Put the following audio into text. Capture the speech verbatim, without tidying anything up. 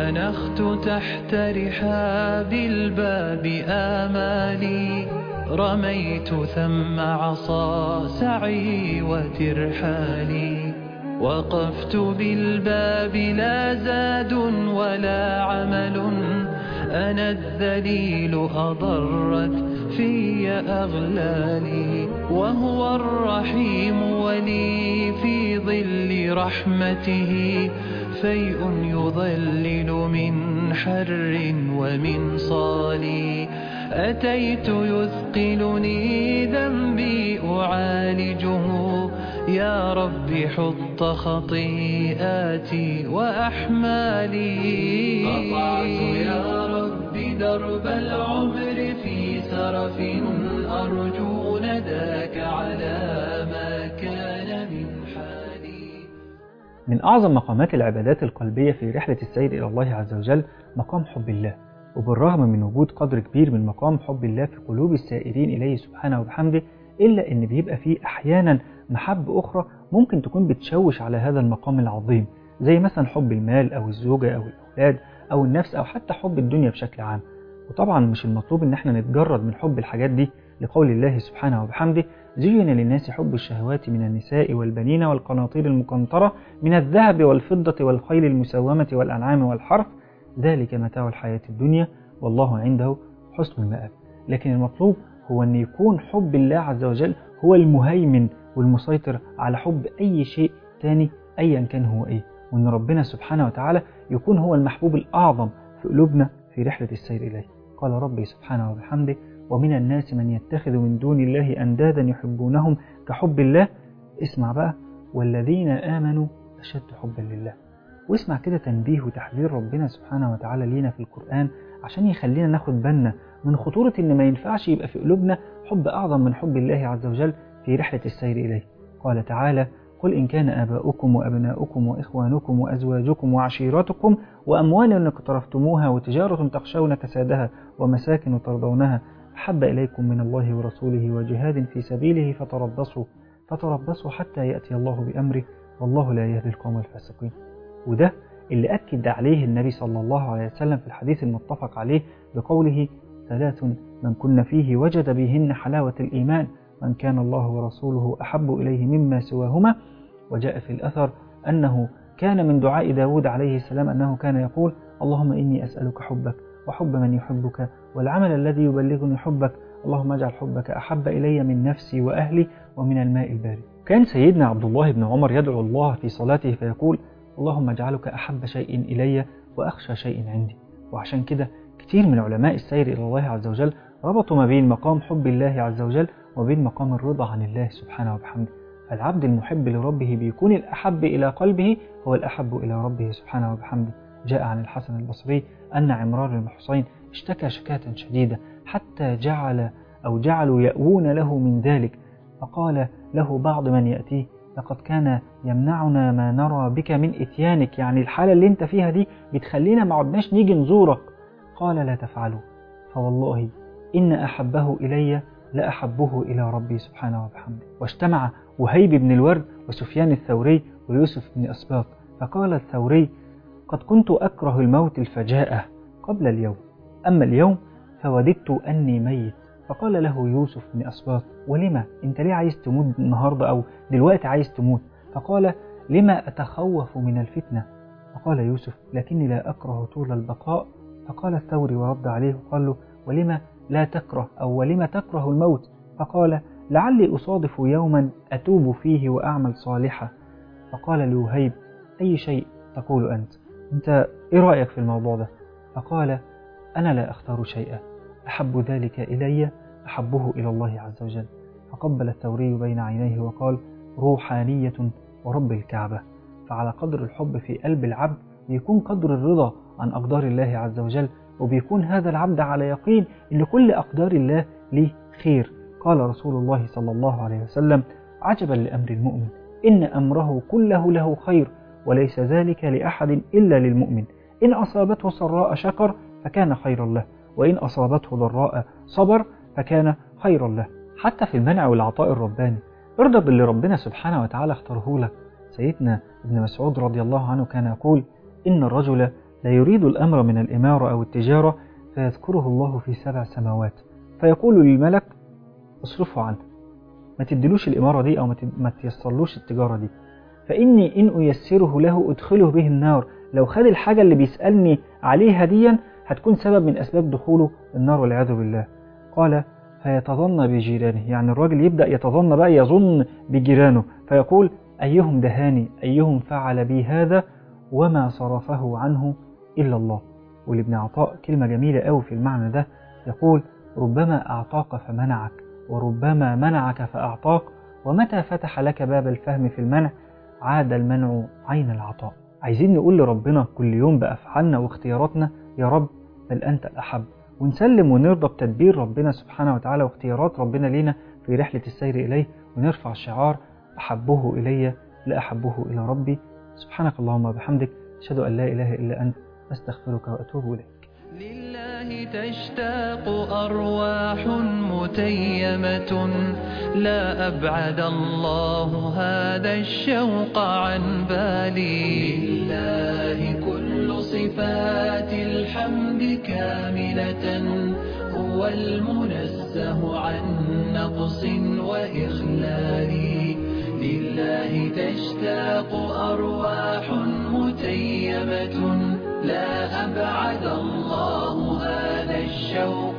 أنخت تحت رحاب الباب آمالي، رميت ثم عصا سعي وترحالي، وقفت بالباب لا زاد ولا عمل، أنا الذليل أضرت في أغلالي، وهو الرحيم ولي في ظل رحمته فيء يظلل من حر ومن صالي، أتيت يثقلني ذنبي أعالجه، يا رب حط خطيئاتي وأحمالي، قطعت يا رب درب العمر في سرف، أرجو نداك على ما كان من حالي. من أعظم مقامات العبادات القلبية في رحلة السير إلى الله عز وجل مقام حب الله، وبالرغم من وجود قدر كبير من مقام حب الله في قلوب السائرين إليه سبحانه وبحمده، إلا أن بيبقى فيه أحيانا محب أخرى ممكن تكون بتشوش على هذا المقام العظيم، زي مثلا حب المال أو الزوجة أو الأولاد أو النفس أو حتى حب الدنيا بشكل عام. وطبعا مش المطلوب ان احنا نتجرد من حب الحاجات دي، لقول الله سبحانه وبحمده: زين للناس حب الشهوات من النساء والبنين والقناطير المقنطرة من الذهب والفضة والخيل المسومة والأنعام والحرث، ذلك متاع الحياة الدنيا والله عنده حسن المآب. لكن المطلوب هو أن يكون حب الله عز وجل هو المهيمن والمسيطر على حب أي شيء تاني أيا كان هو إيه، وأن ربنا سبحانه وتعالى يكون هو المحبوب الأعظم في قلوبنا في رحلة السير إليه. قال ربي سبحانه وبحمده: ومن الناس من يتخذ من دون الله أندادا يحبونهم كحب الله. اسمع بقى: والذين آمنوا أشد حبا لله. واسمع كده تنبيه وتحذير ربنا سبحانه وتعالى لينا في القرآن عشان يخلينا ناخد بالنا من خطورة إن ما ينفعش يبقى في قلوبنا حب أعظم من حب الله عز وجل في رحلة السير إليه. قال تعالى: قل إن كان آباؤكم وأبناؤكم وإخوانكم وأزواجكم وعشيرتكم وأموال اقترفتموها وتجارة تخشون كسادها ومساكن ترضونها أحب إليكم من الله ورسوله وجهاد في سبيله فتربصوا فتربصوا حتى يأتي الله بأمره والله لا يهدي القوم الفاسقين. وده اللي أكد عليه النبي صلى الله عليه وسلم في الحديث المتفق عليه بقوله: ثلاث من كن فيه وجد بهن حلاوة الإيمان من كان الله ورسوله أحب إليه مما سواهما. وجاء في الأثر أنه كان من دعاء داود عليه السلام أنه كان يقول: اللهم إني أسألك حبك وحب من يحبك والعمل الذي يبلغني حبك، اللهم اجعل حبك أحب إلي من نفسي وأهلي ومن الماء البارد. كان سيدنا عبد الله بن عمر يدعو الله في صلاته فيقول: اللهم اجعلك أحب شيء إلي وأخشى شيء عندي. وعشان كده كتير من علماء السير إلى الله عز وجل ربطوا ما بين مقام حب الله عز وجل وبين مقام الرضا عن الله سبحانه وبحمده. فالعبد المحب لربه بيكون الأحب إلى قلبه هو الأحب إلى ربه سبحانه وبحمده. جاء عن الحسن البصري أن عمران بن حسين اشتكى شكاة شديدة حتى جعل أو جعلوا يأوون له من ذلك، فقال له بعض من يأتيه: لقد كان يمنعنا ما نرى بك من إتيانك، يعني الحالة اللي انت فيها دي بتخلينا ما عدناش نيجي نزورك. قال: لا تفعلوا، فوالله إن أحبه إلي لأحبه إلى ربي سبحانه وبحمده. واجتمع وهيب بن الورد وسفيان الثوري ويوسف بن أسباط، فقال الثوري: قد كنت أكره الموت الفجاءة قبل اليوم، أما اليوم فوددت أني ميت. فقال له يوسف بن أسباط: ولما؟ أنت ليه عايز تموت النهاردة أو دلوقتي عايز تموت؟ فقال: لما أتخوف من الفتنة. فقال يوسف: لكني لا أكره طول البقاء. فقال الثوري ورد عليه وقال له: ولما لا تكره أو ولما تكره الموت؟ فقال: لعلي أصادف يوما أتوب فيه وأعمل صالحا. فقال لوهيب: أي شيء تقول أنت؟ أنت إيه رأيك في الموضوع ده؟ فقال: أنا لا أختار شيئا، أحب ذلك إلي أحبه إلى الله عز وجل. فقبل الثوري بين عينيه وقال: روحانية ورب الكعبة. فعلى قدر الحب في قلب العبد بيكون قدر الرضا عن أقدار الله عز وجل، وبيكون هذا العبد على يقين أن كل أقدار الله ليه خير. قال رسول الله صلى الله عليه وسلم: عجبا لأمر المؤمن، إن أمره كله له خير، وليس ذلك لأحد إلا للمؤمن، إن أصابته سراء شكر فكان خيرا له، وإن أصابته ضراء صبر فكان خيرا له. حتى في المنع والعطاء الرباني ارضى باللي ربنا سبحانه وتعالى اختاره لك. سيدنا ابن مسعود رضي الله عنه كان يقول: إن الرجل لا يريد الأمر من الإمارة أو التجارة فيذكره الله في سبع سماوات فيقول للملك اصرفه عنه، ما تدلوش الإمارة دي أو ما تيسرلوش التجارة دي، فإني إن أيسره له أدخله به النار. لو خد الحاجة اللي بيسألني عليها دي هتكون سبب من أسباب دخوله النار والعياذ بالله. قال فيتظن بجيرانه، يعني الراجل يبدأ يتظن بقى، يظن بجيرانه، فيقول أيهم دهاني، أيهم فعل بي هذا وما صرفه عنه إلا الله. ولابن عطاء كلمة جميلة أوي في المعنى ده، يقول ربما أعطاك فمنعك، وربما منعك فأعطاك، ومتى فتح لك باب الفهم في المنع عاد المنع عين العطاء. عايزين نقول لربنا كل يوم بأفعالنا واختياراتنا يا رب بل أنت الأحب، ونسلم ونرضى بتدبير ربنا سبحانه وتعالى واختيارات ربنا لينا في رحلة السير إليه، ونرفع شعار أحبه إلي لا أحبه إلى ربي. سبحانك اللهم وبحمدك، أشهد أن لا إله إلا أنت، أستغفرك وأتوب إليك. لله تشتاق أرواح متيمة، لا أبعد الله هذا الشوق عن بالي. لله كل صفات الحمد كاملة، هو المنزه عن نقص وإخلال. لله تشتاق أرواح متيمة، لا أبعد الله هذا الشوق